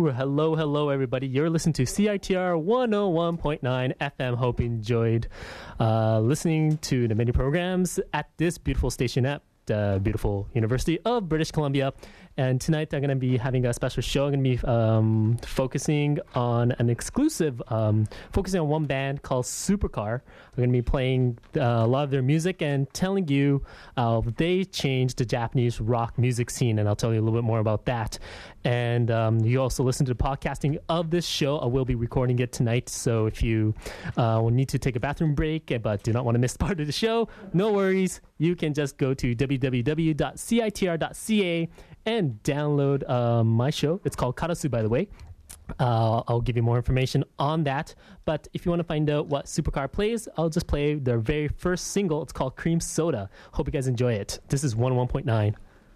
Hello, everybody. You're listening to CITR 101.9 FM. Hope you enjoyed listening to the many programs at this beautiful station at the beautiful University of British Columbia. And tonight I'm going to be having a special show. I'm going to be focusing on an exclusive, focusing on one band called Supercar. We're going to be playing a lot of their music and telling you they changed the Japanese rock music scene. And I'll tell you a little bit more about that. And you also listen to the podcasting of this show. I will be recording it tonight. So if you will need to take a bathroom break but do not want to miss part of the show, no worries. You can just go to www.citr.ca and download my show. It's called Karasu, by the way. I'll give you more information on that. But if you want to find out what Supercar plays, I'll just play their very first single. It's called Cream Soda. Hope you guys enjoy it. This is 101.9.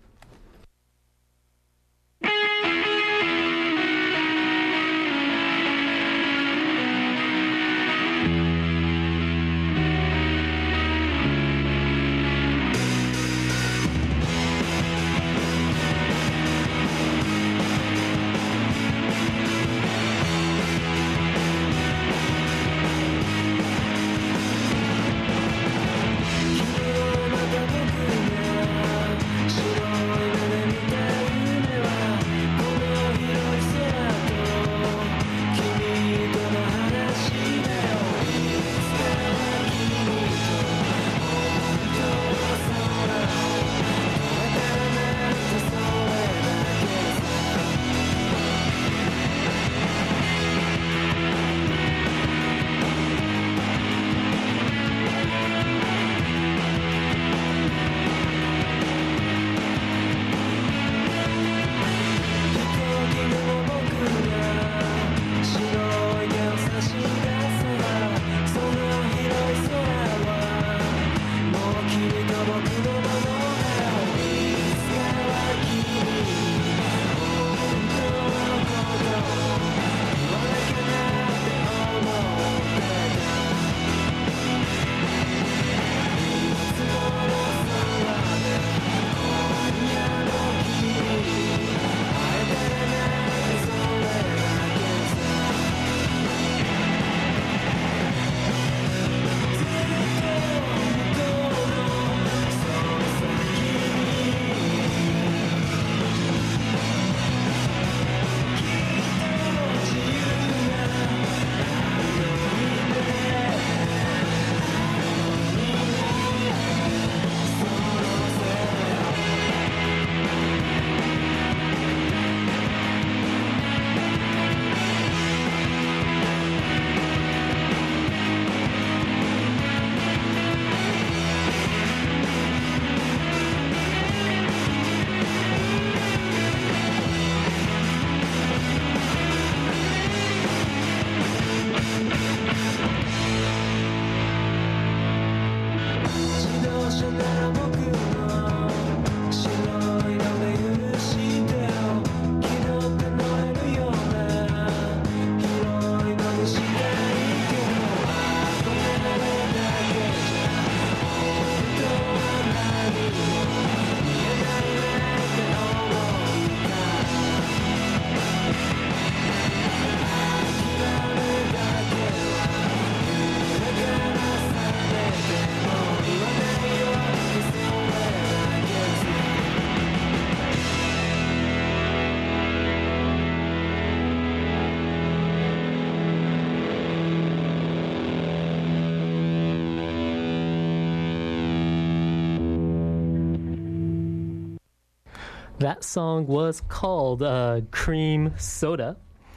That song was called Cream Soda.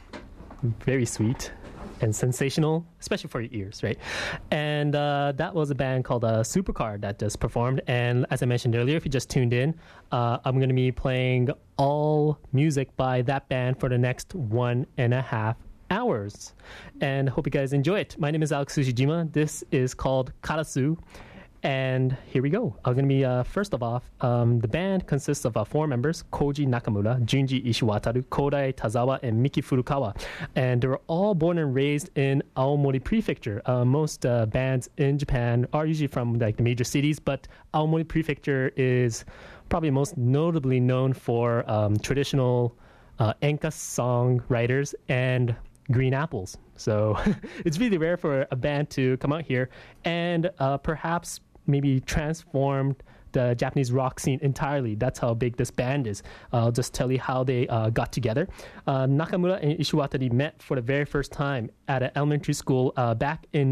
Very sweet and sensational, especially for your ears, right? And that was a band called Supercar that just performed. And as I mentioned earlier, if you just tuned in, I'm going to be playing all music by that band for the next 1.5 hours. And hope you guys enjoy it. My name is Alex Tsushijima. This is called Karasu. And here we go. I'm going to be, first of all, the band consists of 4 members: Koji Nakamura, Junji Ishiwataru, Kodai Tazawa, and Miki Furukawa. And they were all born and raised in Aomori Prefecture. Most bands in Japan are usually from like the major cities, but Aomori Prefecture is probably most notably known for traditional enka songwriters and Green Apples. So it's really rare for a band to come out here and perhaps maybe transformed the Japanese rock scene entirely. That's how big this band is. I'll just tell you how they got together. Nakamura and Ishiwatari met for the very first time at an elementary school back in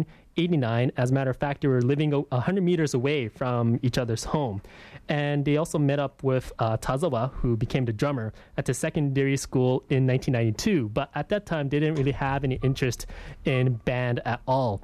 1989. As a matter of fact, they were living 100 meters away from each other's home. And they also met up with Tazawa, who became the drummer, at the secondary school in 1992. But at that time, they didn't really have any interest in band at all.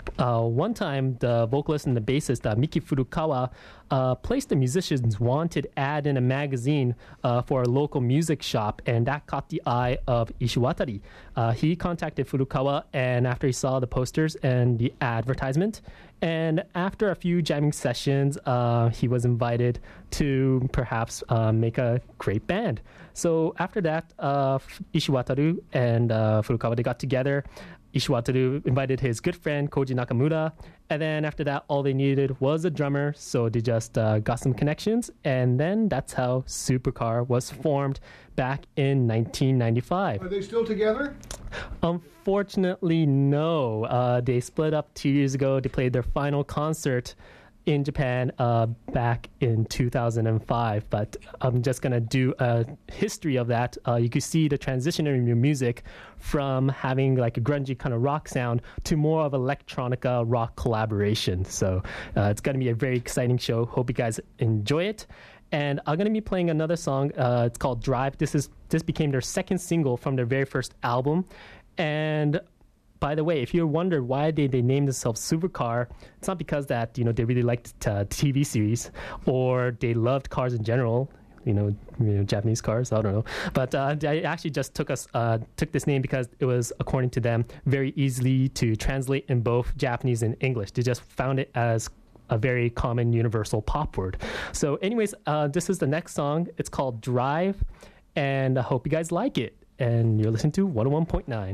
One time, the vocalist and the bassist, Miki Furukawa, placed the musicians' wanted ad in a magazine for a local music shop, and that caught the eye of Ishiwatari. He contacted Furukawa, and after he saw the posters and the advertisement, and after a few jamming sessions, he was invited to perhaps make a great band. So after that, Ishiwatari and Furukawa, they got together. Ishiwatari invited his good friend Koji Nakamura, and then after that, all they needed was a drummer, so they just got some connections, and then that's how Supercar was formed back in 1995. Are they still together? Unfortunately, no. They split up 2 years ago. They played their final concert in Japan back in 2005, but I'm just going to do a history of that. You can see the transition in your music from having like a grungy kind of rock sound to more of electronica rock collaboration. So it's going to be a very exciting show. Hope you guys enjoy it. And I'm going to be playing another song. It's called Drive. This became their second single from their very first album. And by the way, if you wonder why they named themselves Supercar, it's not because that they really liked TV series or they loved cars in general. Japanese cars. I don't know, but I actually just took this name because it was, according to them, very easily to translate in both Japanese and English. They just found it as a very common universal pop word. So, anyways, this is the next song. It's called Drive, and I hope you guys like it. And you're listening to 101.9.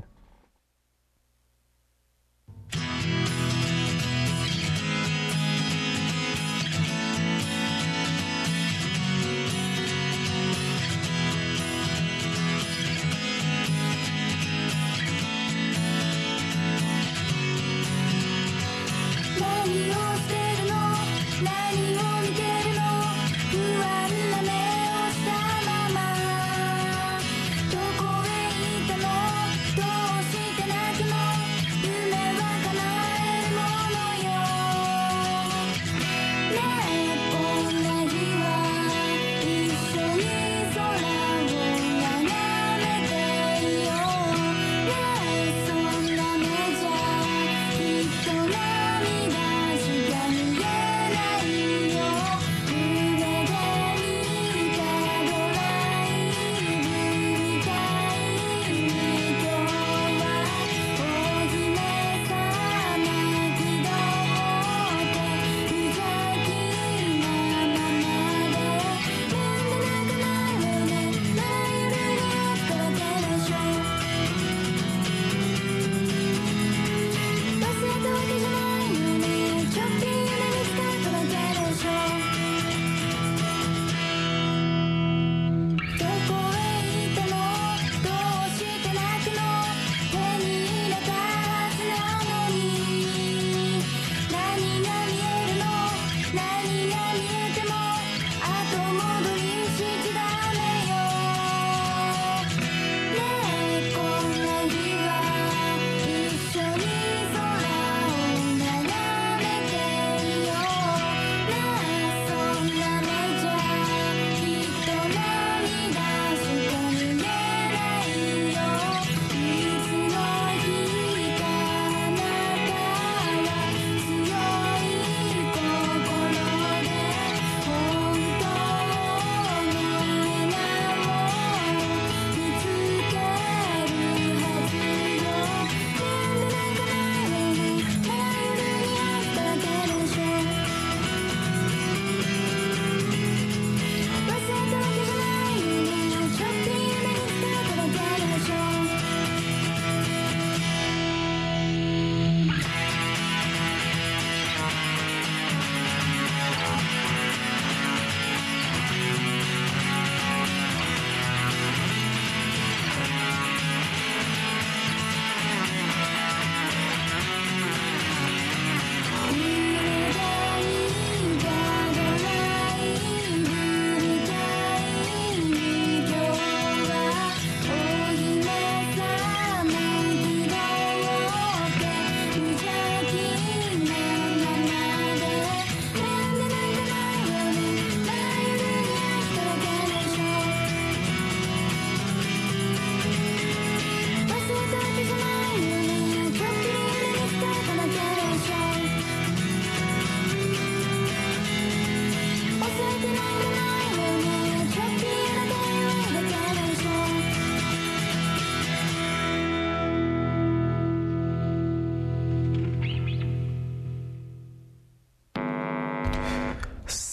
どこへ行ったのどう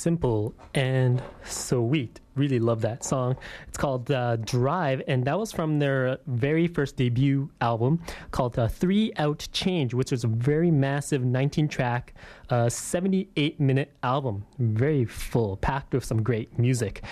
simple and sweet. Really love that song. It's called Drive, and that was from their very first debut album called 3 Out Change, which was a very massive 19-track, 78-minute album. Very full, packed with some great music.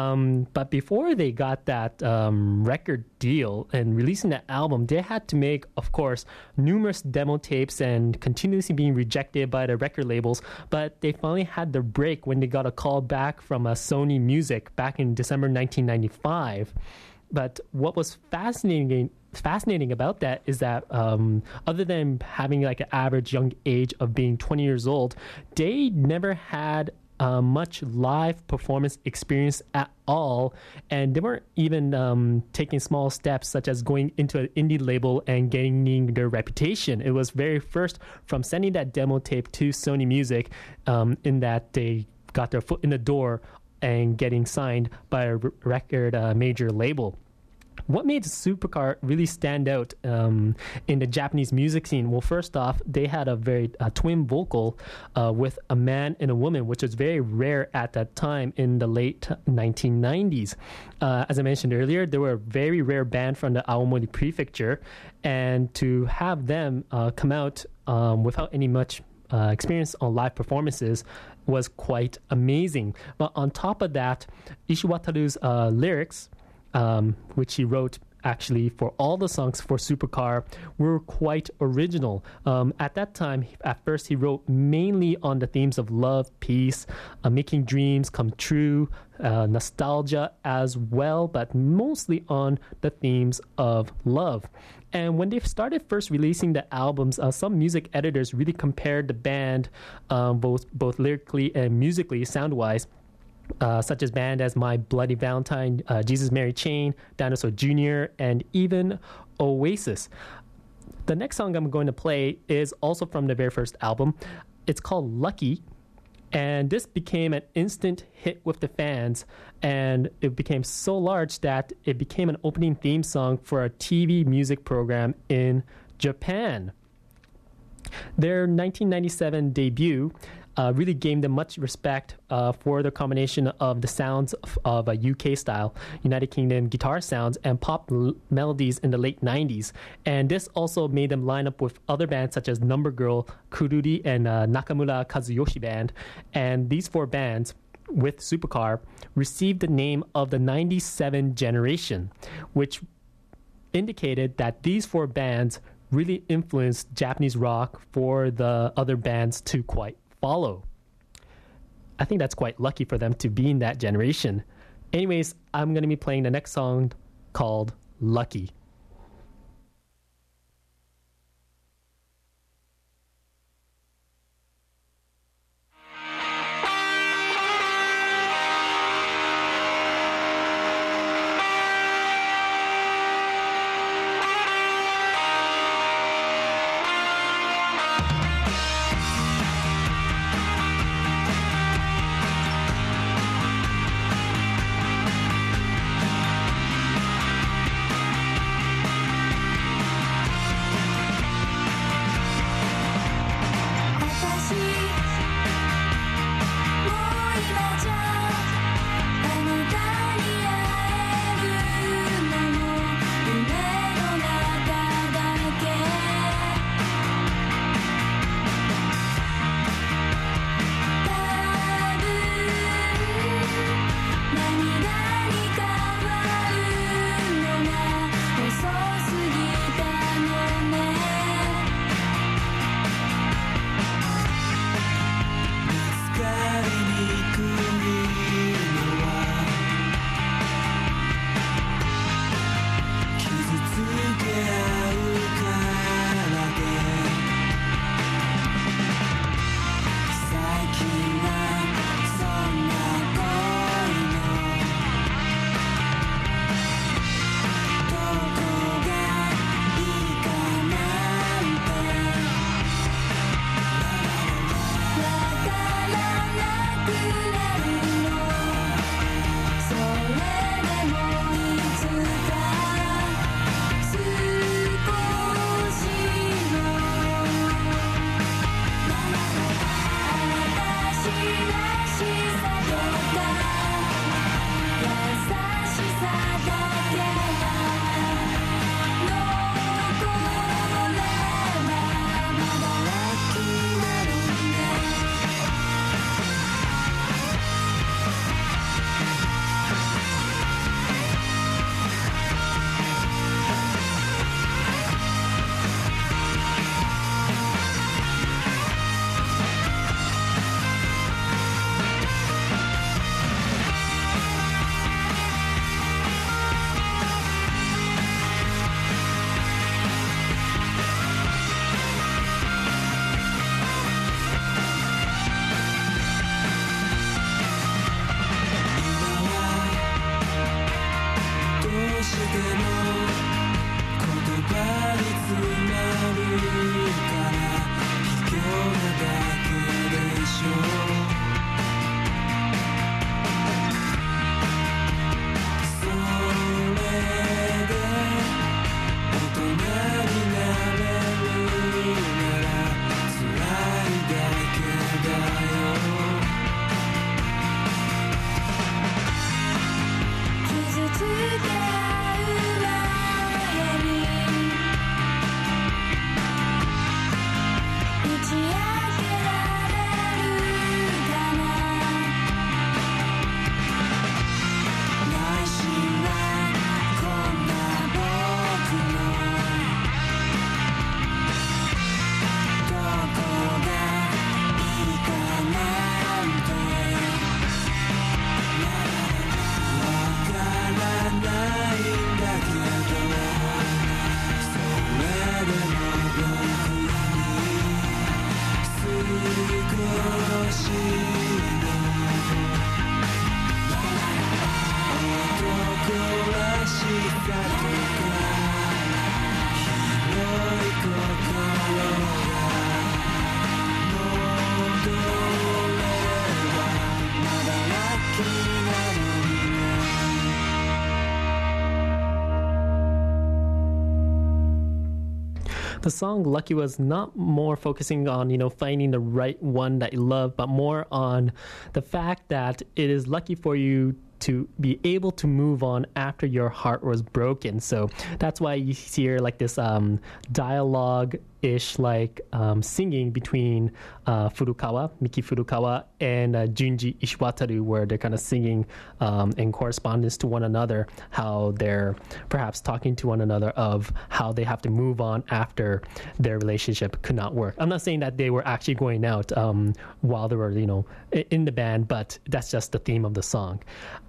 But before they got that record deal and releasing that album, they had to make, of course, numerous demo tapes and continuously being rejected by the record labels. But they finally had their break when they got a call back from Sony Music back in December 1995. But what was fascinating about that is that other than having like an average young age of being 20 years old, they never had much live performance experience at all, and they weren't even taking small steps such as going into an indie label and gaining their reputation. It was very first from sending that demo tape to Sony Music in that they got their foot in the door and getting signed by a record major label. What made Supercar really stand out in the Japanese music scene? Well, first off, they had a very twin vocal with a man and a woman, which was very rare at that time in the late 1990s. As I mentioned earlier, they were a very rare band from the Aomori Prefecture, and to have them come out without any much experience on live performances was quite amazing. But on top of that, Ishiwataru's lyrics, which he wrote actually for all the songs for Supercar, were quite original. At that time, at first, he wrote mainly on the themes of love, peace, making dreams come true, nostalgia as well, but mostly on the themes of love. And when they started first releasing the albums, some music editors really compared the band both lyrically and musically, sound-wise, such as bands as My Bloody Valentine, Jesus Mary Chain, Dinosaur Jr., and even Oasis. The next song I'm going to play is also from the very first album. It's called Lucky, and this became an instant hit with the fans, and it became so large that it became an opening theme song for a TV music program in Japan. Their 1997 debut really gained them much respect for the combination of the sounds of a UK style, United Kingdom guitar sounds, and pop melodies in the late 90s. And this also made them line up with other bands such as Number Girl, Kururi, and Nakamura Kazuyoshi Band. And these four bands, with Supercar, received the name of the 97 generation, which indicated that these four bands really influenced Japanese rock for the other bands to quite follow. I think that's quite lucky for them to be in that generation. Anyways, I'm going to be playing the next song called Lucky. しても言葉に詰まるから卑怯なだけでしょうそれで大人になれるなら辛いだけだよ傷つけ合う前に打ち明けられるかな内心はこんな僕のどこがいいかなんてわからないんだけどそれでも僕に少しの男らしさとか広い心が戻ればまだラッキーなのに The song Lucky was not more focusing on, finding the right one that you love, but more on the fact that it is lucky for you to be able to move on after your heart was broken. So that's why you hear like this dialogue-ish singing between Miki Furukawa and Junji Ishiwataru, where they're kind of singing in correspondence to one another, how they're perhaps talking to one another of how they have to move on after their relationship could not work. I'm not saying that they were actually going out while they were, in the band, but that's just the theme of the song.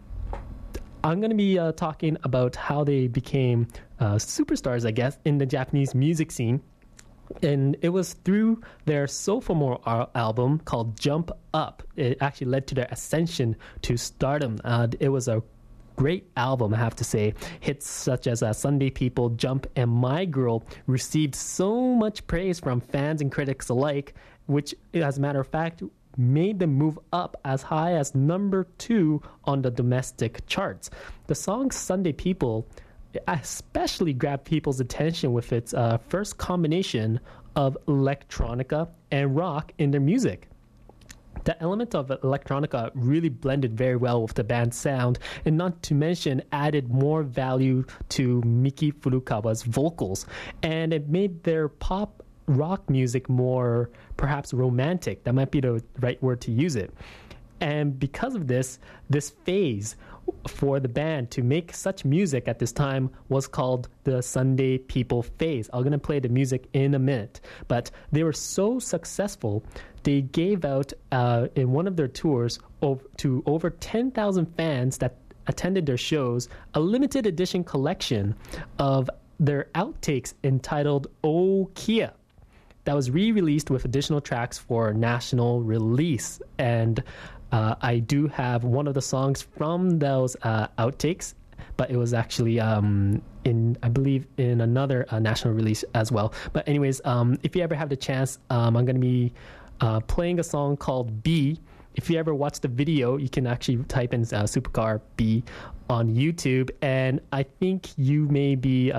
I'm going to be talking about how they became superstars, I guess, in the Japanese music scene. And it was through their sophomore album called Jump Up. It actually led to their ascension to stardom. It was a great album, I have to say. Hits such as Sunday People, Jump, and My Girl received so much praise from fans and critics alike, which, as a matter of fact, made them move up as high as number 2 on the domestic charts. The song Sunday People especially grabbed people's attention with its first combination of electronica and rock in their music. The element of electronica really blended very well with the band's sound, and not to mention added more value to Miki Furukawa's vocals, and it made their pop rock music more perhaps romantic. That might be the right word to use it. And because of this phase for the band to make such music at this time was called the Sunday People phase. I'm going to play the music in a minute. But they were so successful, they gave out in one of their tours to over 10,000 fans that attended their shows a limited edition collection of their outtakes entitled Oh Kia. That was re-released with additional tracks for national release. And I do have one of the songs from those outtakes, but it was actually I believe in another national release as well. But anyways, if you ever have the chance, I'm going to be playing a song called B. If you ever watch the video, you can actually type in Supercar B on YouTube, and I think you may be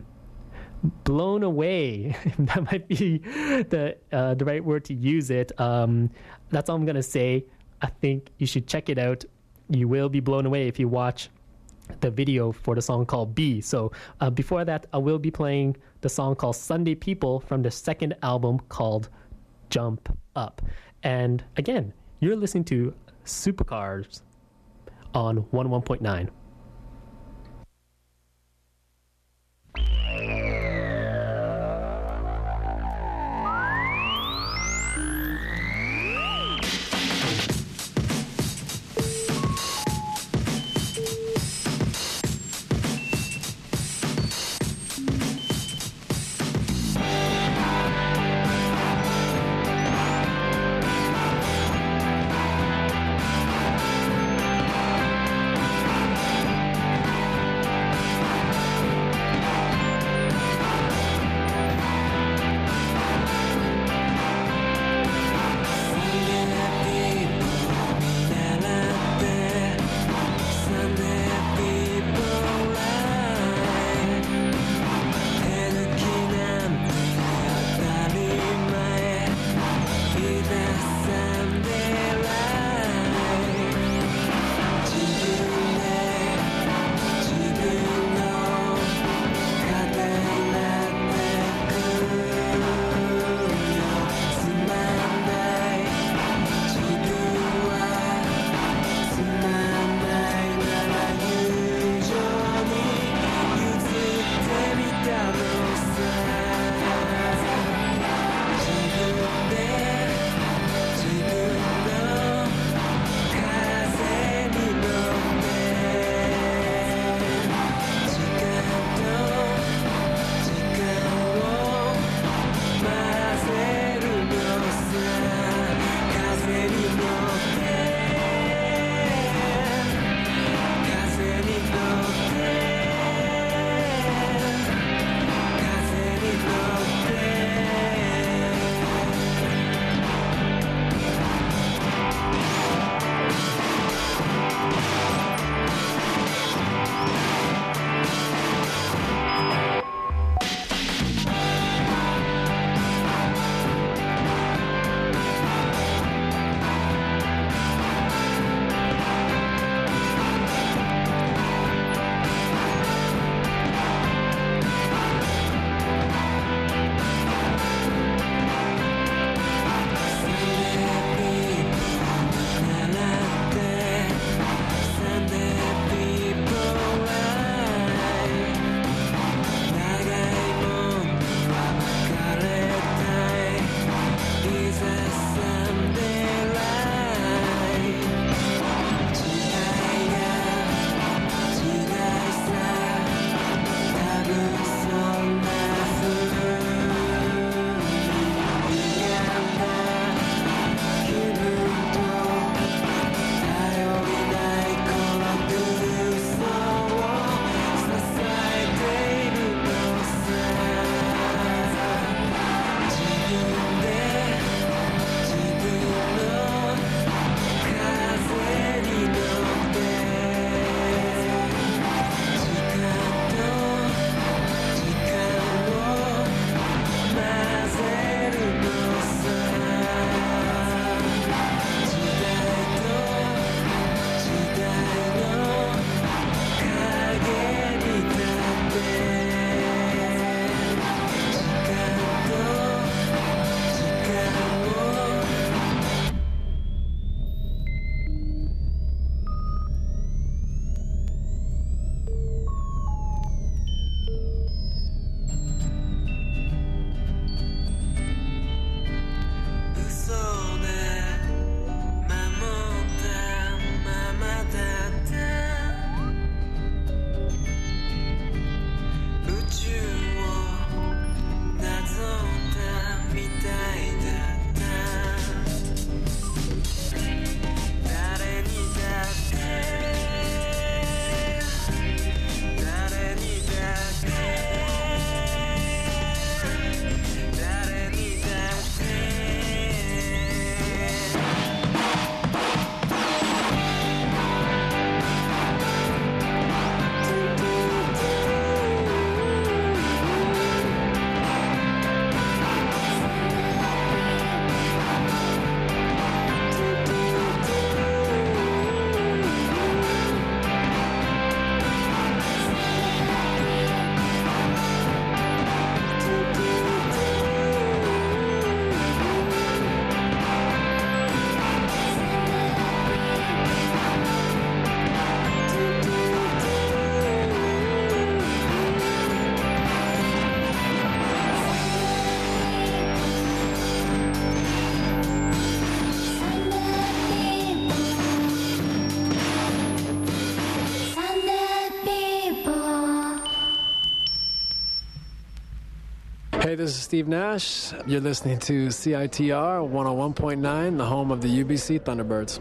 blown away. That might be the right word to use it. That's all I'm gonna say. I think you should check it out. You will be blown away if you watch the video for the song called B. So before that, I will be playing the song called Sunday People from the second album called Jump Up. And again, you're listening to Supercars on 101.9. Hey, this is Steve Nash. You're listening to CITR 101.9, the home of the UBC Thunderbirds.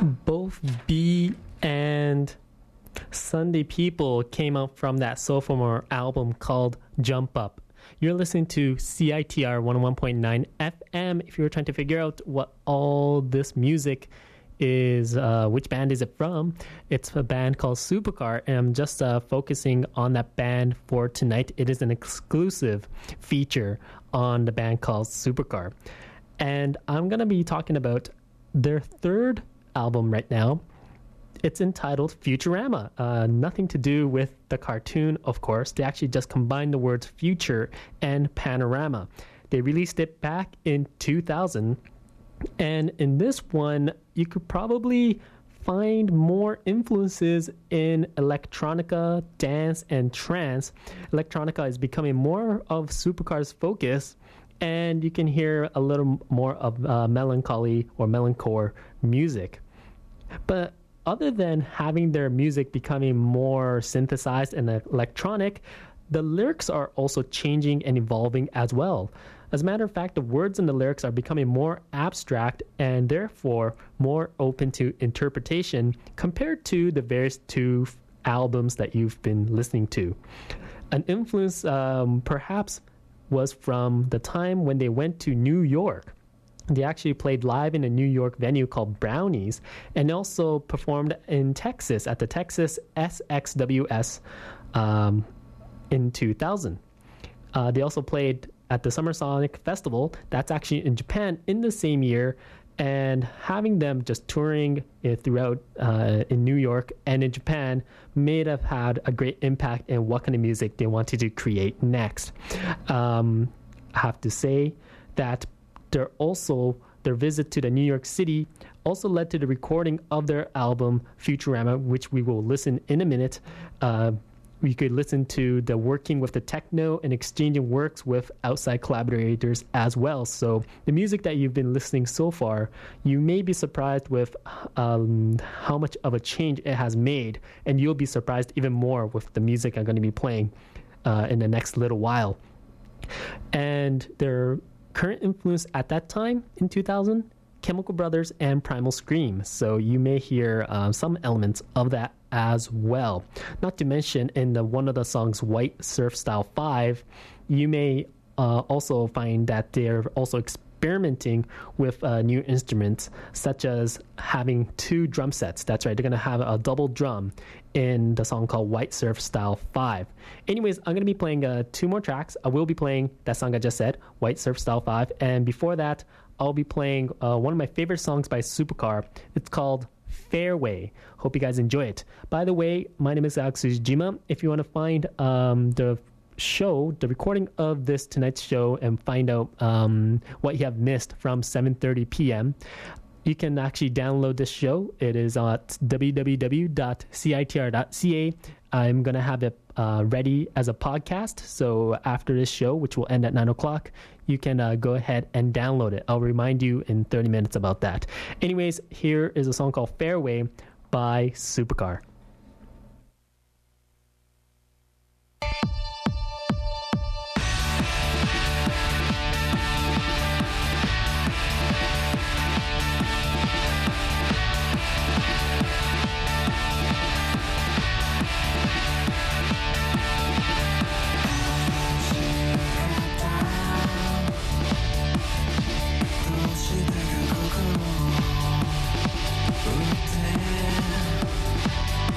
Both B and Sunday People came out from that sophomore album called Jump Up. You're listening to CITR 101.9 FM. If you were trying to figure out what all this music is, which band is it from, it's a band called Supercar, and I'm just focusing on that band for tonight. It is an exclusive feature on the band called Supercar. And I'm going to be talking about their third album right now. It's entitled Futurama. Nothing to do with the cartoon, of course. They actually just combined the words future and panorama. They released it back in 2000. And in this one, you could probably find more influences in electronica, dance, and trance. Electronica is becoming more of Supercar's focus, and you can hear a little more of melancholy or melancore music. But other than having their music becoming more synthesized and electronic, the lyrics are also changing and evolving as well. As a matter of fact, the words in the lyrics are becoming more abstract and therefore more open to interpretation compared to the various two albums that you've been listening to. An influence perhaps was from the time when they went to New York. They actually played live in a New York venue called Brownies, and also performed in Texas at the Texas SXWS in 2000. They also played at the Summer Sonic Festival, that's actually in Japan, in the same year, and having them just touring throughout in New York and in Japan may have had a great impact in what kind of music they wanted to create next. I have to say that their visit to the New York City also led to the recording of their album Futurama, which we will listen in a minute. We could listen to the working with the techno and exchanging works with outside collaborators as well. So the music that you've been listening so far, you may be surprised with how much of a change it has made, and you'll be surprised even more with the music I'm going to be playing in the next little while. And their current influence at that time in 2000, Chemical Brothers and Primal Scream. So you may hear some elements of that as well. Not to mention in one of the songs, White Surf Style 5, you may also find that they're also experimenting with new instruments, such as having two drum sets. That's right, they're going to have a double drum in the song called White Surf Style 5. Anyways, I'm going to be playing two more tracks. I will be playing that song I just said, White Surf Style 5, and before that, I'll be playing one of my favorite songs by Supercar. It's called Fairway. Hope you guys enjoy it. By the way, my name is Alex Ujima. If you want to find the recording of this tonight's show, and find out what you have missed from 7:30 p.m., you can actually download this show. It is at www.citr.ca. I'm going to have it ready as a podcast. So after this show, which will end at 9 o'clock, you can go ahead and download it. I'll remind you in 30 minutes about that. Anyways, here is a song called Fairway by Supercar. 「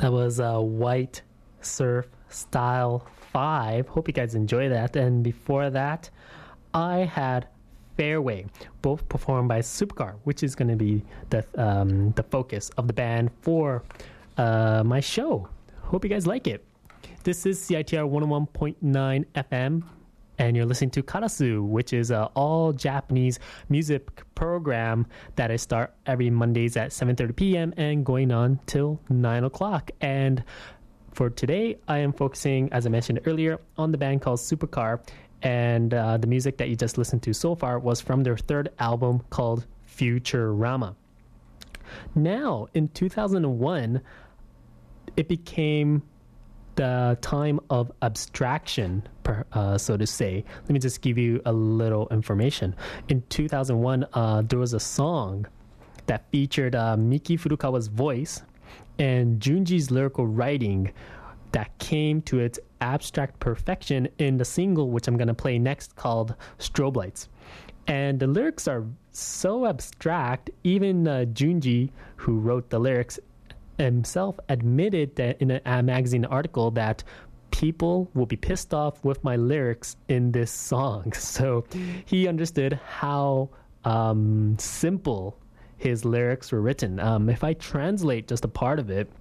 That was White Surf Style 5. Hope you guys enjoy that. And before that, I had Fairway, both performed by Supercar, which is going to be the focus of the band for my show. Hope you guys like it. This is CITR 101.9 FM, and you're listening to Karasu, which is an all-Japanese music program that I start every Mondays at 7:30 p.m. and going on till 9 o'clock. And for today, I am focusing, as I mentioned earlier, on the band called Supercar. And the music that you just listened to so far was from their third album called Futurama. Now, in 2001, it became the time of abstraction, so to say. Let me just give you a little information. In 2001, there was a song that featured Miki Furukawa's voice and Junji's lyrical writing that came to its abstract perfection in the single, which I'm going to play next, called Strobe Lights. And the lyrics are so abstract, even Junji, who wrote the lyrics, himself admitted that in a magazine article that people will be pissed off with my lyrics in this song. So he understood how simple his lyrics were written. If I translate just a part of it,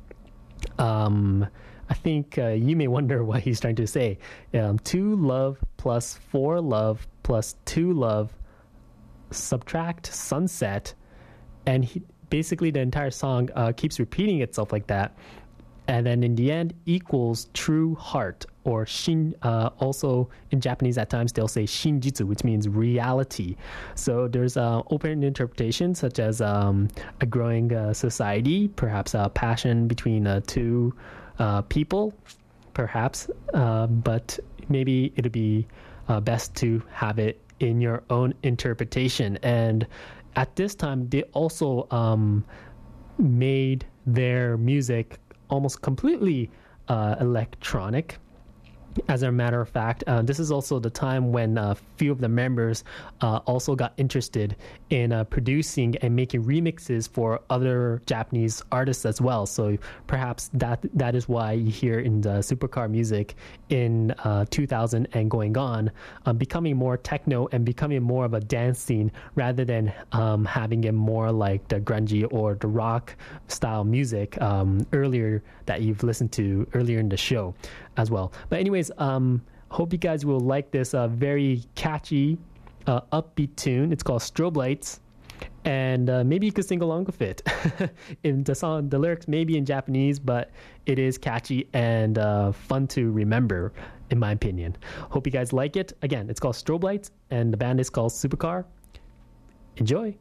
I think you may wonder what he's trying to say. 2 love plus 4 love plus 2 love subtract sunset. And basically the entire song keeps repeating itself like that. And then in the end equals true heart, or shin. Also in Japanese at times they'll say shinjitsu, which means reality. So there's open interpretation, such as a growing society, perhaps a passion between two people, perhaps, but maybe it'd be best to have it in your own interpretation. And at this time, they also made their music almost completely electronic. As a matter of fact, this is also the time when a few of the members also got interested in producing and making remixes for other Japanese artists as well. So perhaps that is why you hear in the Supercar music in 2000 and going on, becoming more techno and becoming more of a dance scene rather than having it more like the grungy or the rock style music earlier that you've listened to earlier in the show as well. But anyways, hope you guys will like this very catchy, upbeat tune. It's called Strobe Lights, and maybe you could sing along with it. In the song, the lyrics may be in Japanese, but it is catchy and fun to remember, in my opinion. Hope you guys like it. Again, it's called Strobe Lights, and the band is called Supercar. Enjoy.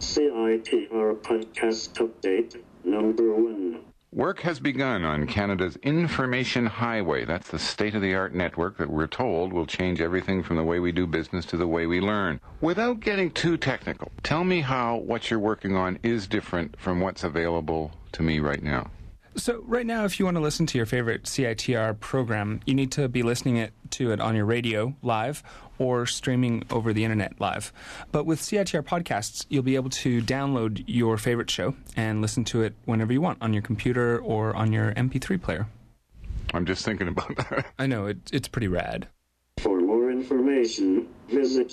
CITR Podcast Update number 1. Work has begun on Canada's Information Highway. That's the state-of-the-art network that we're told will change everything from the way we do business to the way we learn. Without getting too technical, tell me how what you're working on is different from what's available to me right now. So right now, if you want to listen to your favorite CITR program, you need to be listening to it on your radio live or streaming over the internet live. But with CITR podcasts, you'll be able to download your favorite show and listen to it whenever you want on your computer or on your MP3 player. I'm just thinking about that. I know, it's pretty rad. For more information, visit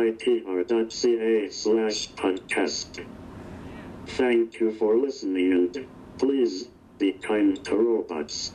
citr.ca/podcast. Thank you for listening and please be kind to robots.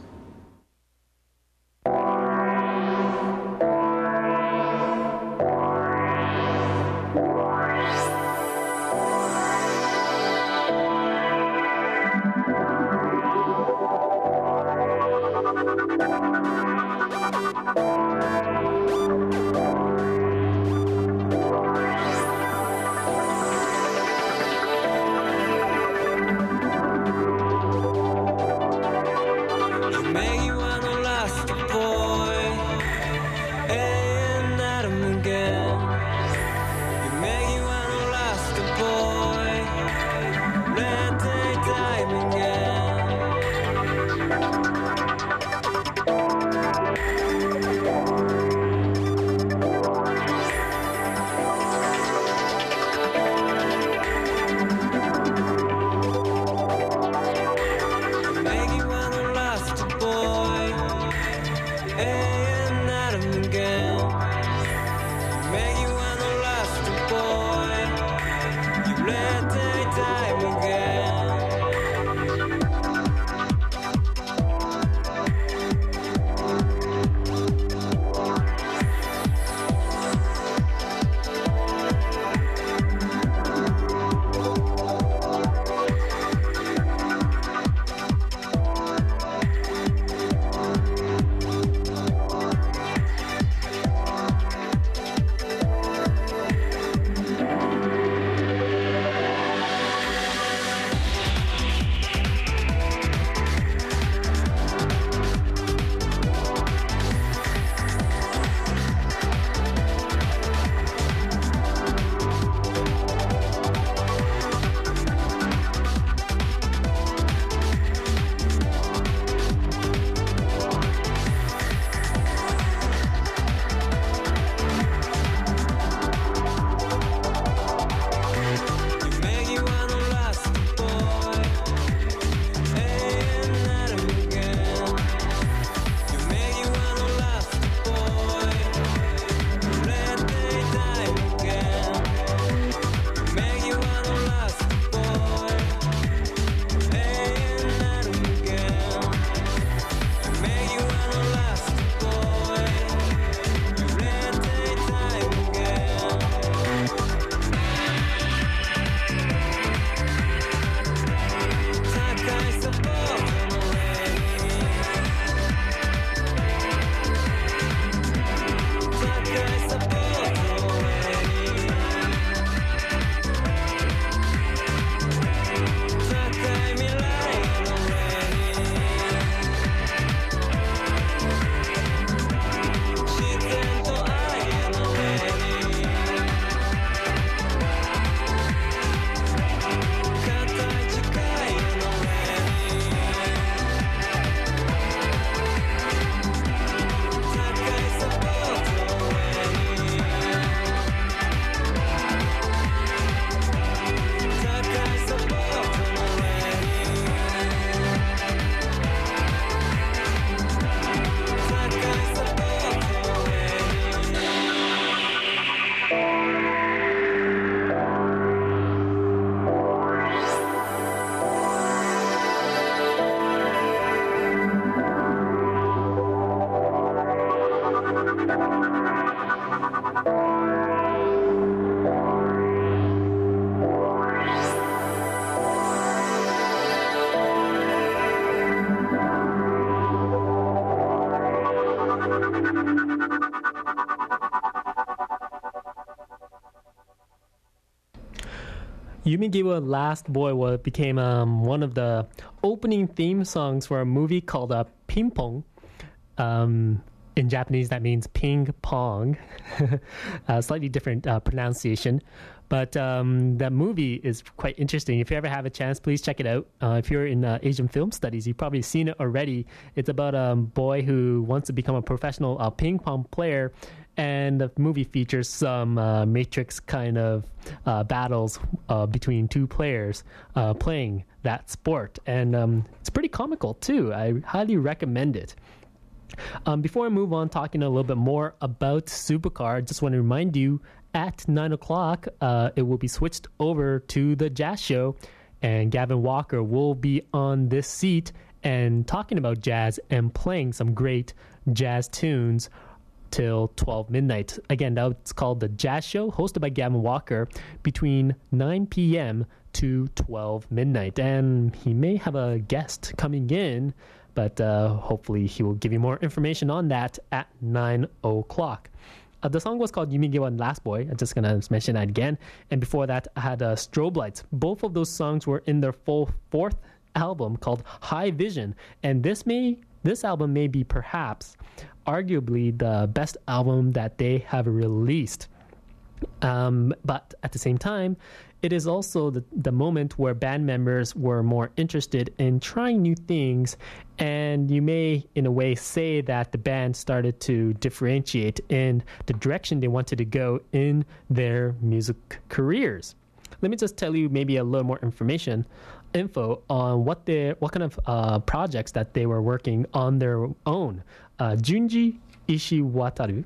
Yumigiwa Last Boy became one of the opening theme songs for a movie called Ping Pong. In Japanese, that means ping pong. Slightly different pronunciation. But that movie is quite interesting. If you ever have a chance, please check it out. If you're in Asian film studies, you've probably seen it already. It's about a boy who wants to become a professional ping pong player. And the movie features some Matrix kind of battles between two players playing that sport. And it's pretty comical, too. I highly recommend it. Before I move on talking a little bit more about Supercar, I just want to remind you at 9 o'clock, it will be switched over to the jazz show, and Gavin Walker will be on this seat and talking about jazz and playing some great jazz tunes till 12 midnight. Again, that's called the Jazz Show, hosted by Gavin Walker, between 9 p.m. to 12 midnight. And he may have a guest coming in, but hopefully he will give you more information on that at 9 o'clock. The song was called Yumigiwa Last Boy. I'm just going to mention that again. And before that, I had Strobe Lights. Both of those songs were in their full fourth album called High Vision. And this album may be perhaps arguably the best album that they have released. But at the same time, it is also the moment where band members were more interested in trying new things, and you may, in a way, say that the band started to differentiate in the direction they wanted to go in their music careers. Let me just tell you maybe a little more info on what kind of projects that they were working on their own. Junji Ishiwatari,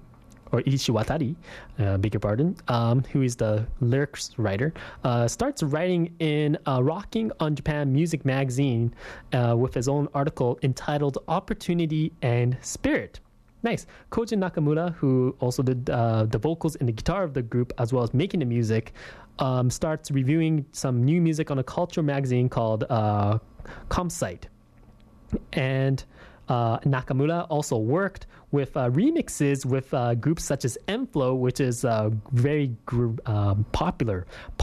beg your pardon, who is the lyrics writer, starts writing in Rocking on Japan Music Magazine with his own article entitled Opportunity and Spirit. Nice. Koji Nakamura, who also did the vocals and the guitar of the group, as well as making the music, starts reviewing some new music on a cultural magazine called Comsite. And Nakamura also worked with remixes with groups such as M-Flow, which is a very popular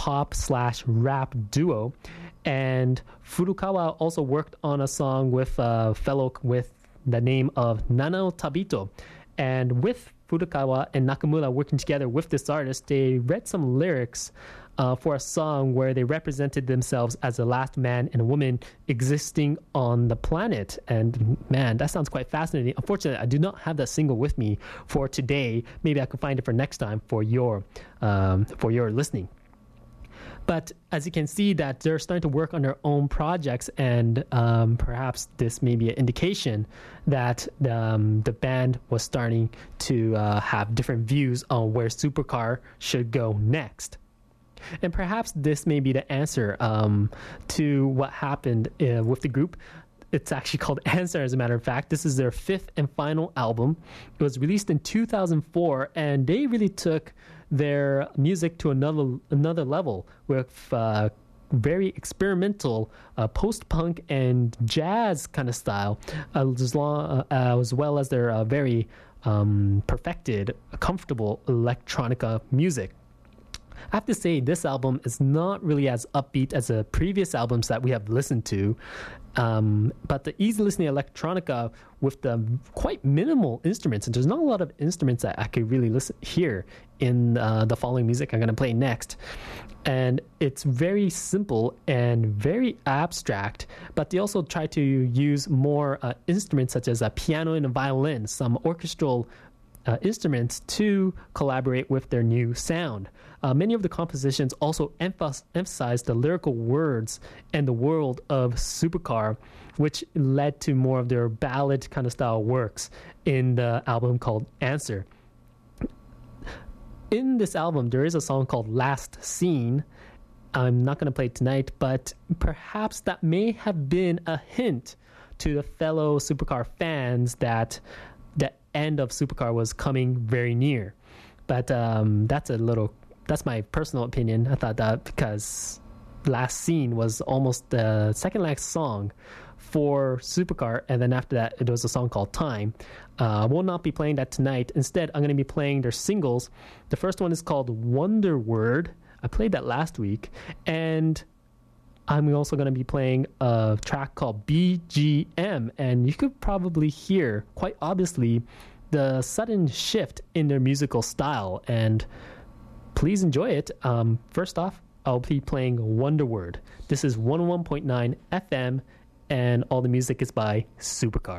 pop/rap duo. And Furukawa also worked on a song with a fellow with the name of Nano Tabito. And with Furukawa and Nakamura working together with this artist, they read some lyrics for a song where they represented themselves as the last man and woman existing on the planet. And man, that sounds quite fascinating. Unfortunately, I do not have that single with me for today. Maybe I can find it for next time for your listening. But as you can see, that they're starting to work on their own projects, and perhaps this may be an indication that the band was starting to have different views on where Supercar should go next. And perhaps this may be the answer to what happened with the group. It's actually called Answer, as a matter of fact. This is their fifth and final album. It was released in 2004, and they really took their music to another level with very experimental post-punk and jazz kind of style, as well as their very perfected, comfortable electronica music. I have to say, this album is not really as upbeat as the previous albums that we have listened to, but the easy listening electronica with the quite minimal instruments, and there's not a lot of instruments that I could really hear in the following music I'm going to play next. And it's very simple and very abstract, but they also try to use more instruments such as a piano and a violin, some orchestral instruments to collaborate with their new sound. Many of the compositions also emphasize the lyrical words and the world of Supercar, which led to more of their ballad kind of style works in the album called Answer. In this album, there is a song called Last Scene. I'm not going to play it tonight, but perhaps that may have been a hint to the fellow Supercar fans that the end of Supercar was coming very near. But that's my personal opinion. I thought that because Last Scene was almost the second last song for Supercar, and then after that it was a song called Time. I will not be playing that tonight. Instead, I'm going to be playing their singles. The first one is called Wonder Word, I played that last week, and I'm also going to be playing a track called BGM, and you could probably hear, quite obviously, the sudden shift in their musical style, and please enjoy it. First off, I'll be playing Wonder Word. This is 101.9 FM, and all the music is by Supercar.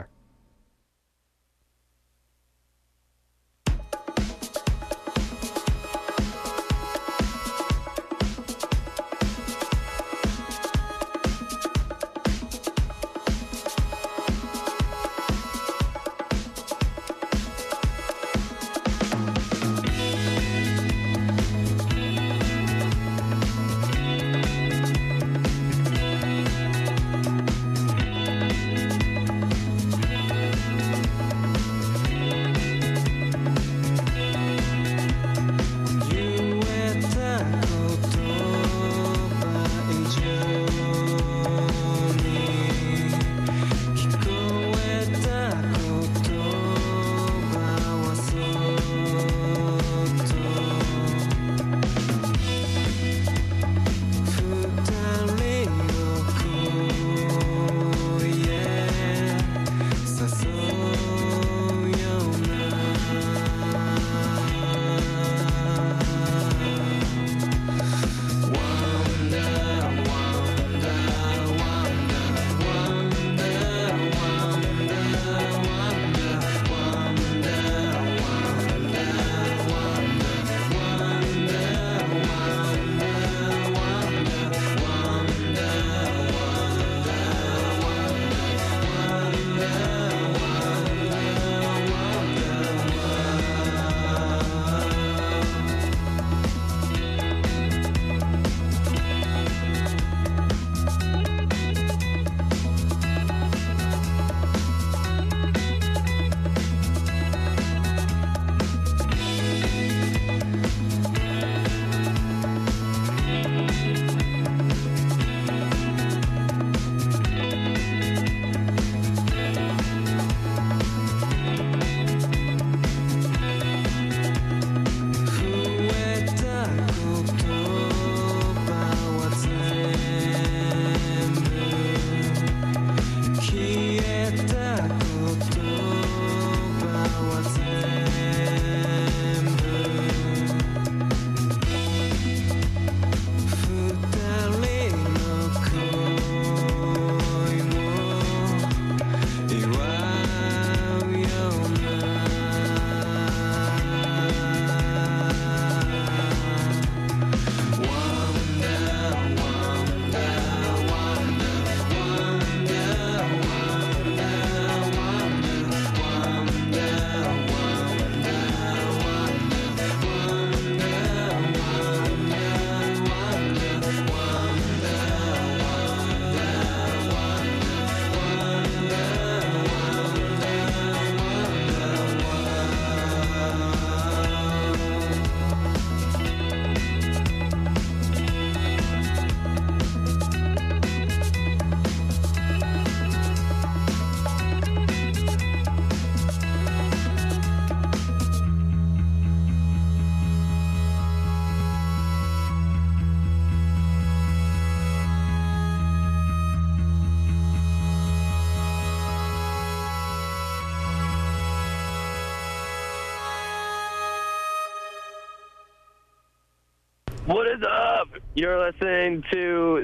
What is up? You're listening to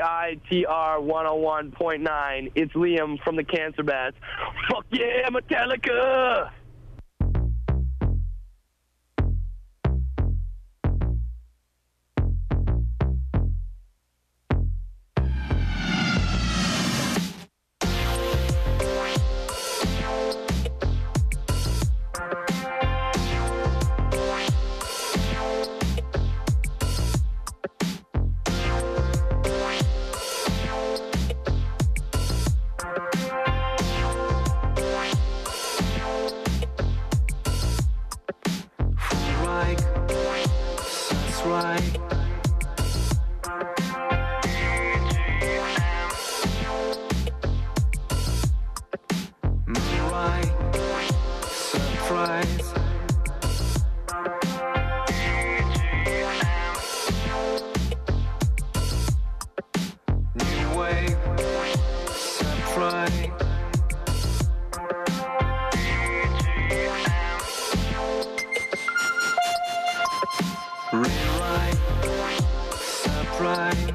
CITR 101.9. It's Liam from the Cancer Bats. Fuck yeah, Metallica! pride.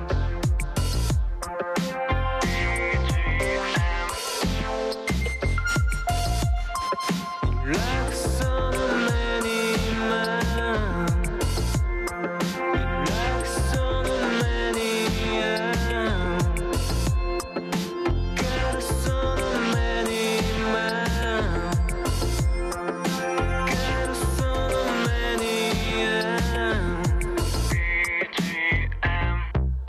Like so many men, like so many got so many men, got so many BGM.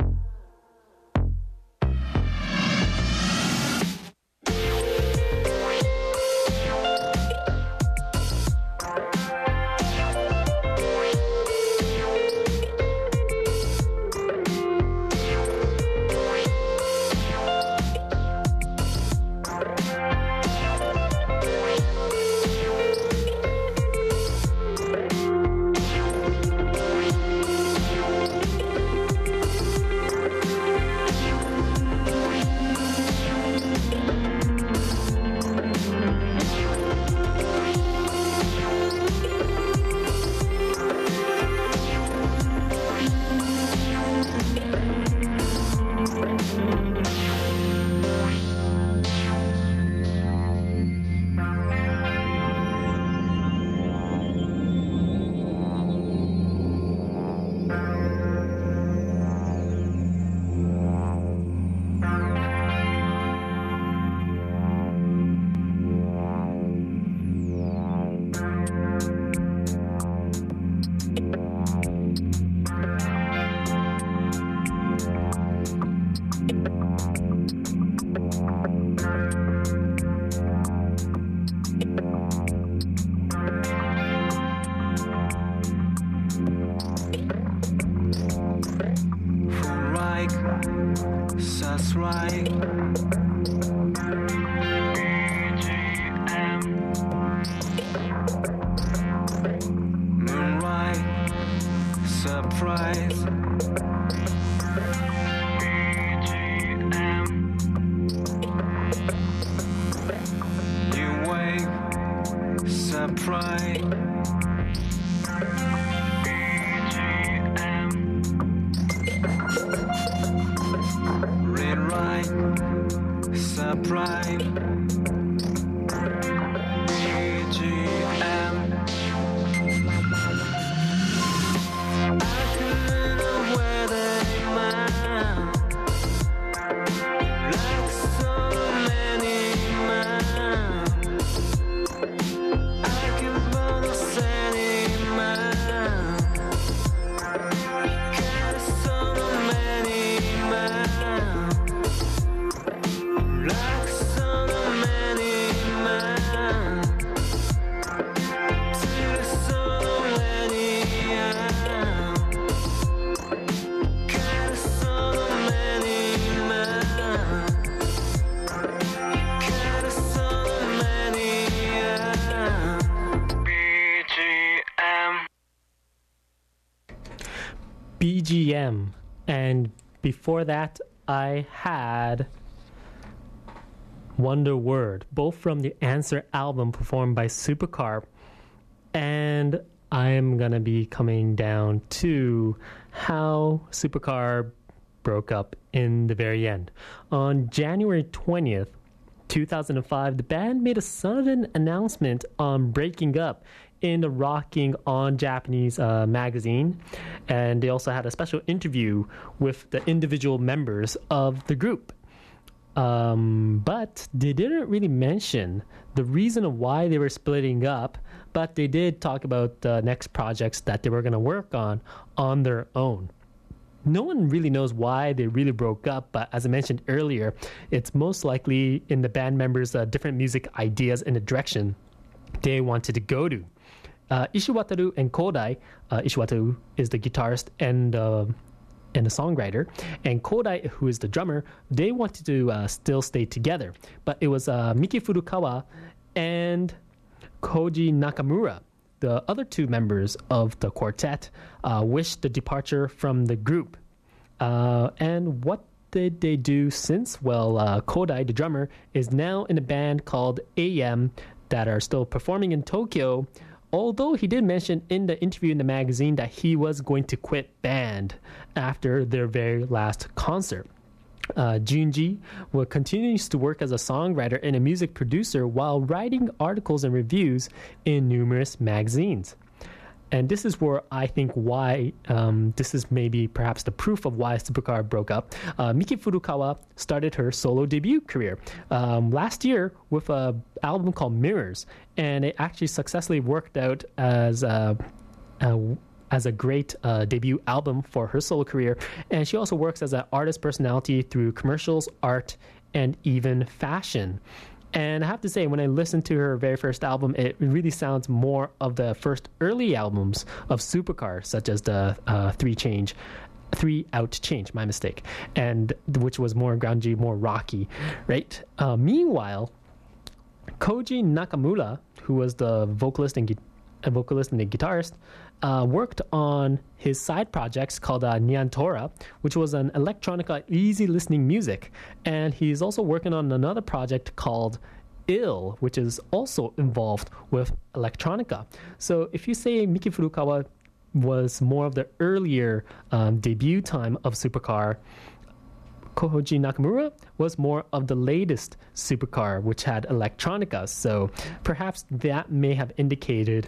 Reich, that's right. BGM. Moonlight, surprise. BGM. New wave, surprise. Rewrite, surprise. BGM. I couldn't wear that man. Like so many men. I can bonus any man. Got so many men. Like so many men, till so many got so many men, got so many BGM. BGM. And before that, I had Wonder Word, both from the Answer album performed by Supercar. And I'm going to be coming down to how Supercar broke up in the very end. On January 20th, 2005, the band made a sudden announcement on breaking up in the Rocking On Japanese magazine. And they also had a special interview with the individual members of the group. But they didn't really mention the reason of why they were splitting up, but they did talk about the next projects that they were going to work on their own. No one really knows why they really broke up, but as I mentioned earlier, it's most likely in the band members' different music ideas and the direction they wanted to go to. Ishiwataru and Kodai, Ishiwataru is the guitarist and a songwriter, and Kodai, who is the drummer, they wanted to still stay together. But it was Miki Furukawa and Koji Nakamura, the other two members of the quartet, wished the departure from the group. And what did they do since? Well, Kodai, the drummer, is now in a band called AM that are still performing in Tokyo although he did mention in the interview in the magazine that he was going to quit band after their very last concert. Junji continues to work as a songwriter and a music producer while writing articles and reviews in numerous magazines. And this is where I think why this is maybe perhaps the proof of why Supercar broke up. Miki Furukawa started her solo debut career last year with an album called Mirrors, and it actually successfully worked out as a great debut album for her solo career. And she also works as an artist personality through commercials, art, and even fashion. And I have to say, when I listened to her very first album, it really sounds more of the first early albums of Supercar, such as the 3 Out Change, my mistake, and which was more grungy, more rocky, right? Meanwhile, Koji Nakamura, who was the vocalist and the guitarist, worked on his side projects called Nyantora, which was an electronica easy listening music. And he's also working on another project called Ill, which is also involved with electronica. So if you say Miki Furukawa was more of the earlier debut time of Supercar, Koji Nakamura was more of the latest Supercar, which had electronica. So perhaps that may have indicated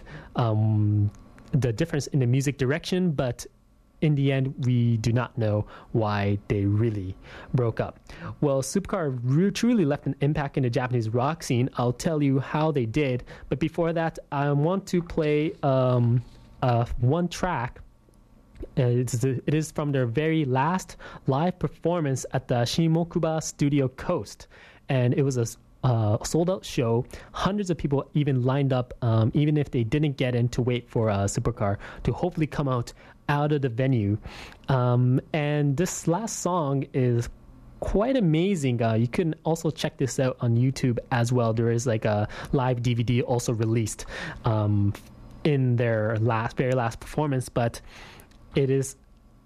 the difference in the music direction, but in the end, we do not know why they really broke up. Well, Supercar truly left an impact in the Japanese rock scene. I'll tell you how they did. But before that, I want to play one track. It is from their very last live performance at the Shimokuba Studio Coast. And it was a sold-out show. Hundreds of people even lined up, even if they didn't get in, to wait for Supercar to hopefully come out of the venue. And this last song is quite amazing. You can also check this out on YouTube as well. There is like a live DVD also released in their very last performance, but it is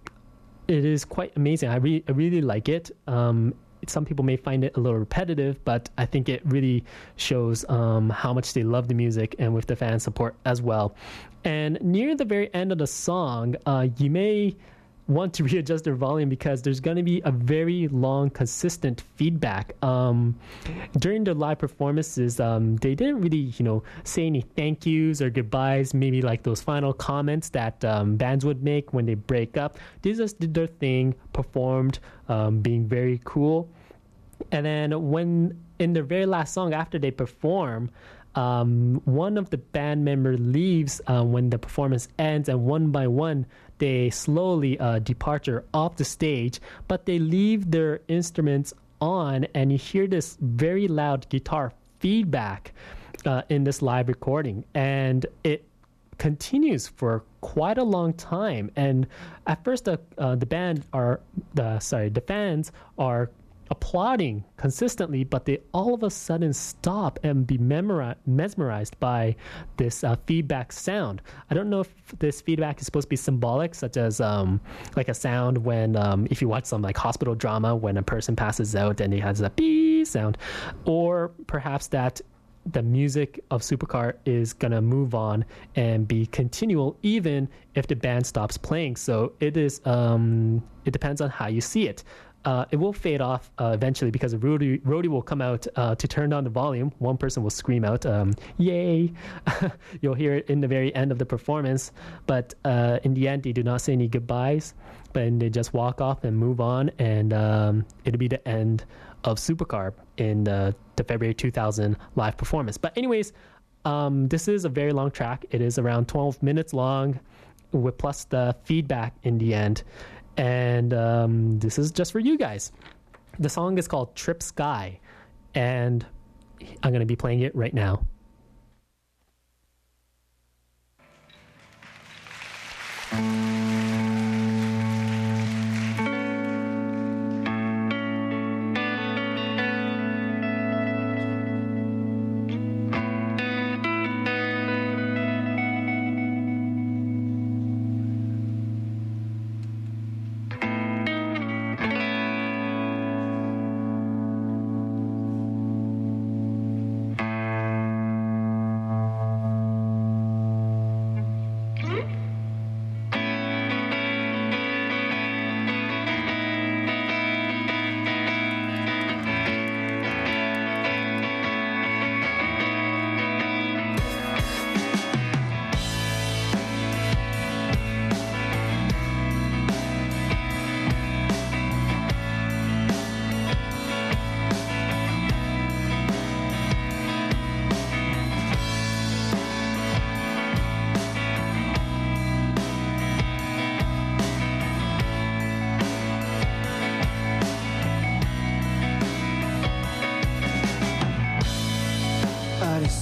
quite amazing. I really like it. Some people may find it a little repetitive, but I think it really shows how much they love the music, and with the fan support as well. And near the very end of the song, you may want to readjust their volume because there's going to be a very long, consistent feedback. During the live performances, they didn't really, say any thank yous or goodbyes, maybe like those final comments that bands would make when they break up. They just did their thing, performed, being very cool. And then when in their very last song, after they perform, one of the band members leaves when the performance ends, and one by one they slowly departure off the stage, but they leave their instruments on, and you hear this very loud guitar feedback in this live recording, and it continues for quite a long time. And at first the fans are applauding consistently, but they all of a sudden stop and be mesmerized by this feedback sound. I don't know if this feedback is supposed to be symbolic, such as like a sound when if you watch some like hospital drama when a person passes out and it has a beep sound, or perhaps that the music of Supercar is gonna move on and be continual even if the band stops playing. So it is it depends on how you see it. It will fade off eventually because a roadie will come out to turn down the volume. One person will scream out, yay! You'll hear it in the very end of the performance. But in the end, they do not say any goodbyes, but they just walk off and move on. And it'll be the end of Supercar in the February 2000 live performance. But anyways, this is a very long track. It is around 12 minutes long, with plus the feedback in the end. And this is just for you guys. The song is called Trip Sky, and I'm going to be playing it right now.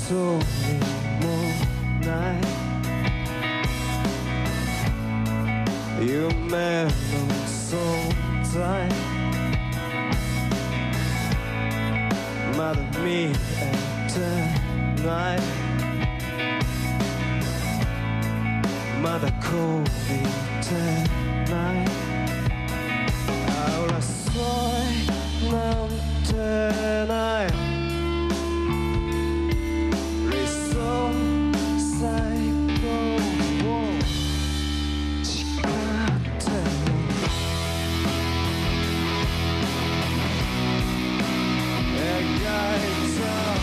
そうにもない夢の存在まだ見えてないまだこびてない争いなんてない理想最高を誓っても描いた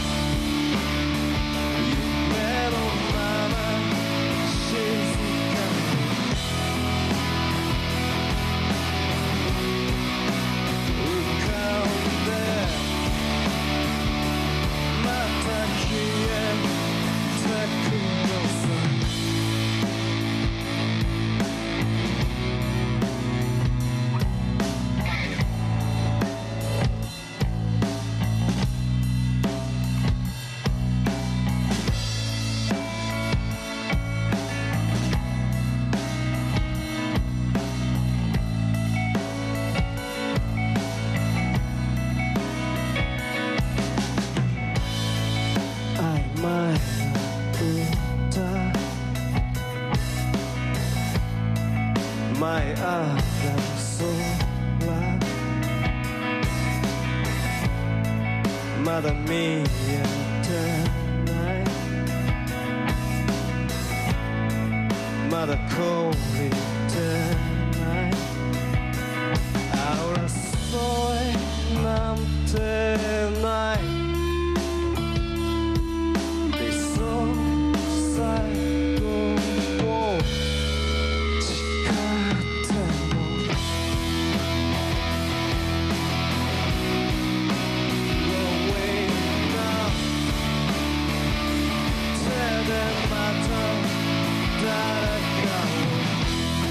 夢のまま静かに浮かんでまた消えてくのさ曖昧な歌舞い上がる空まだ見えてないまだこびてない争いなんてない理想最高を誓ってもGoing now 手でまた誰かを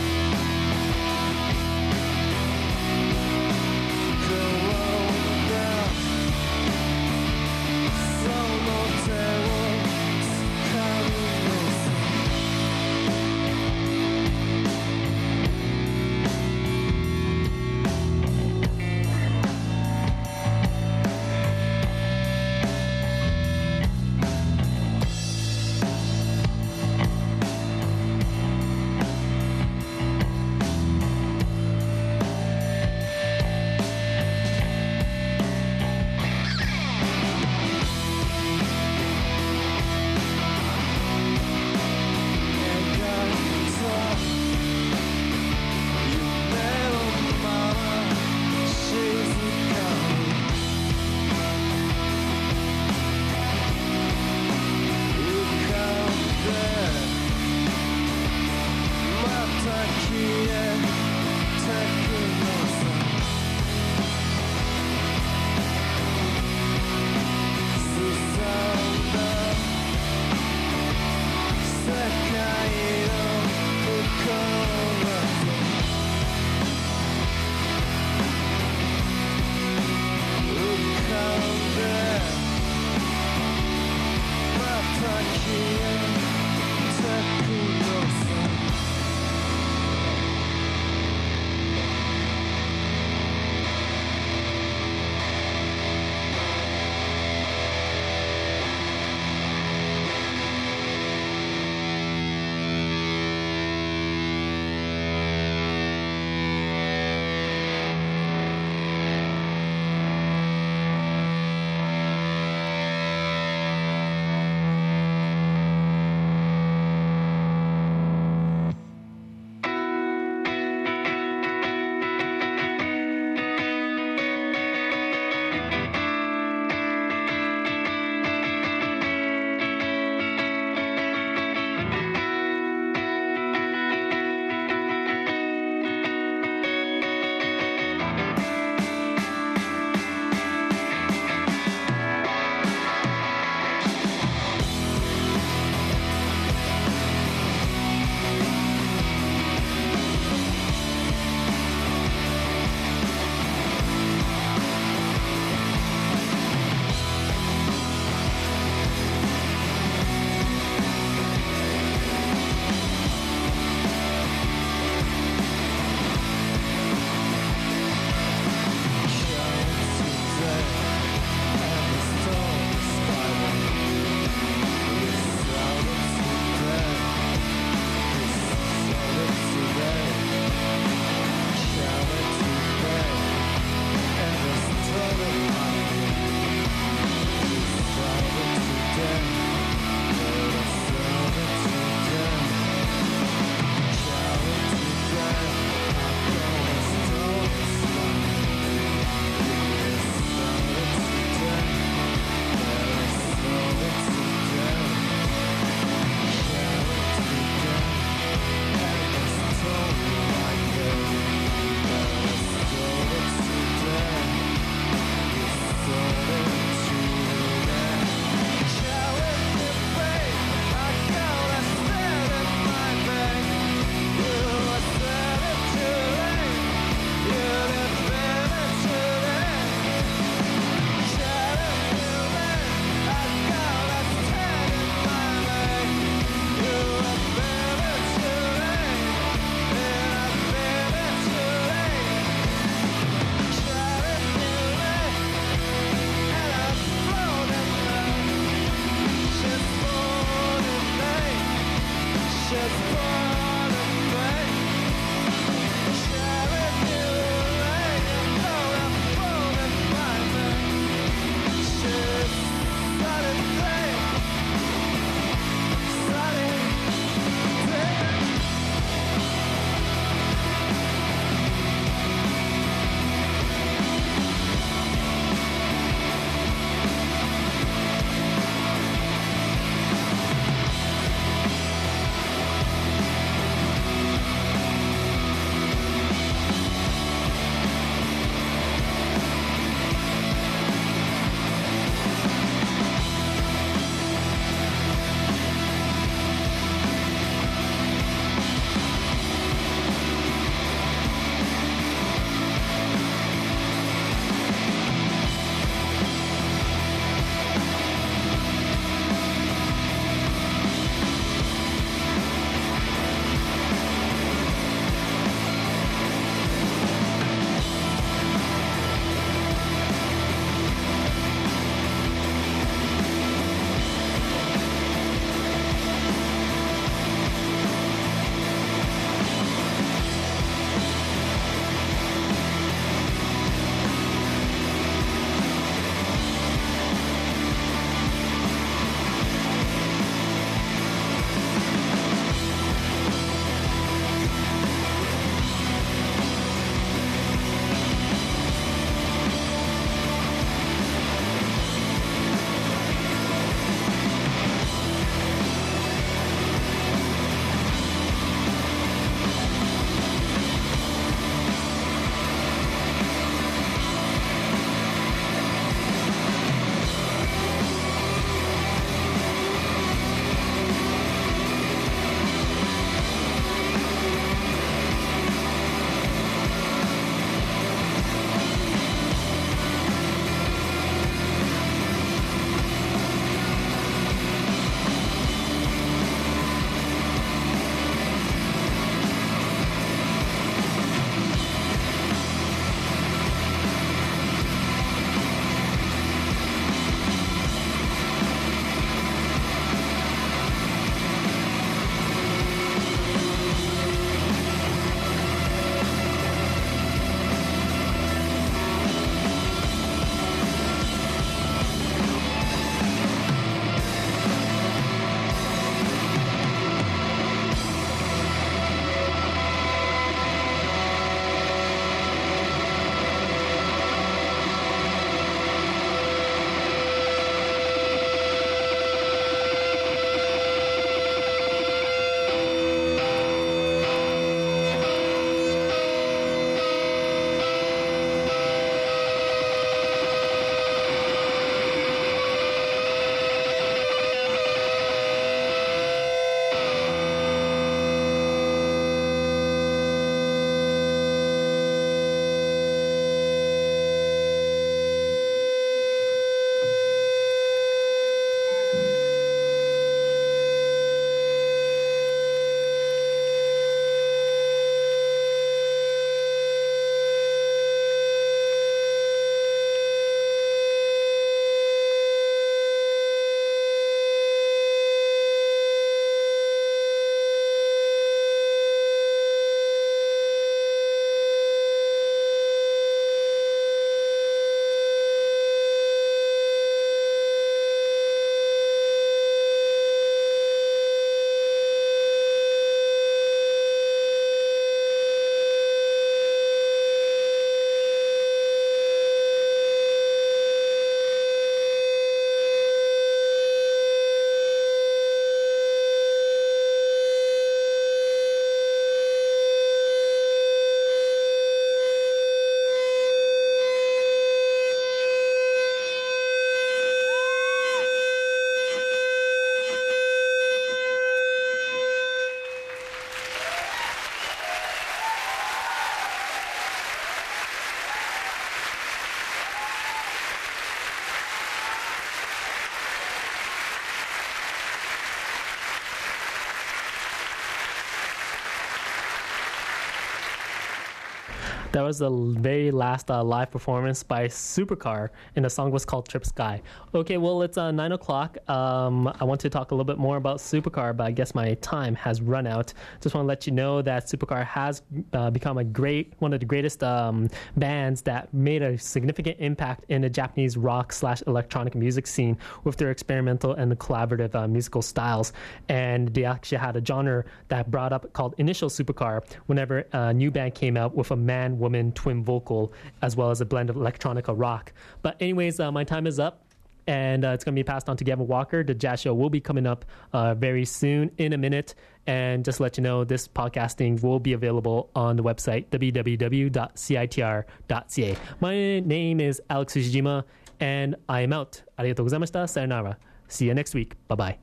That was the very last live performance by Supercar, and the song was called Trip Sky. Okay, well, it's 9 o'clock. I want to talk a little bit more about Supercar, but I guess my time has run out. Just want to let you know that Supercar has become one of the greatest bands that made a significant impact in the Japanese rock/electronic music scene with their experimental and collaborative musical styles. And they actually had a genre that brought up called Initial Supercar whenever a new band came out with a man-woman twin vocal as well as a blend of electronica rock. But anyways, my time is up. And it's going to be passed on to Gavin Walker. The Jazz Show will be coming up very soon, in a minute. And just to let you know, this podcasting will be available on the website, www.citr.ca. My name is Alex Fujijima, and I am out. Arigatou gozaimashita. Sayonara. See you next week. Bye-bye.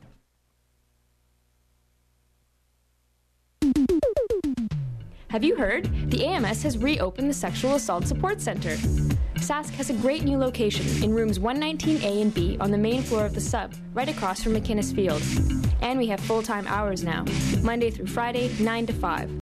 Have you heard? The AMS has reopened the Sexual Assault Support Center. Sask has a great new location in rooms 119A and B on the main floor of the sub, right across from McInnes Field. And we have full-time hours now, Monday through Friday, 9 to 5.